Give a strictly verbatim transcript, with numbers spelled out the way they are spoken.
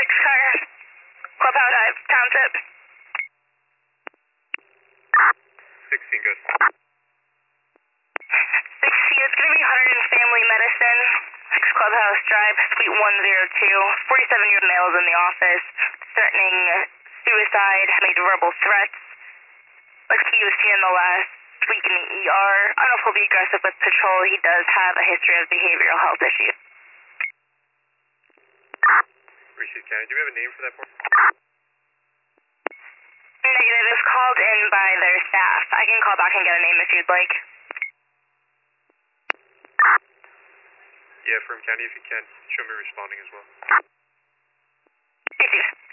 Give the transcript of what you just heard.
six car, Clubhouse Drive, Township. sixteen, good. sixteen, it's going to be one hundred in Family Medicine, six Clubhouse Drive, Suite one oh two. forty-seven-year-old male is in the office, threatening suicide, made verbal threats. Looks like he was seen in the last week in the E R. I don't know if he'll be aggressive with patrol. He does have a history of behavioral health issues. Richard County, do we have a name for that boy? Negative is called in by their staff. I can call back and get a name if you'd like. Yeah, from County if you can. Show me responding as well. Thank you.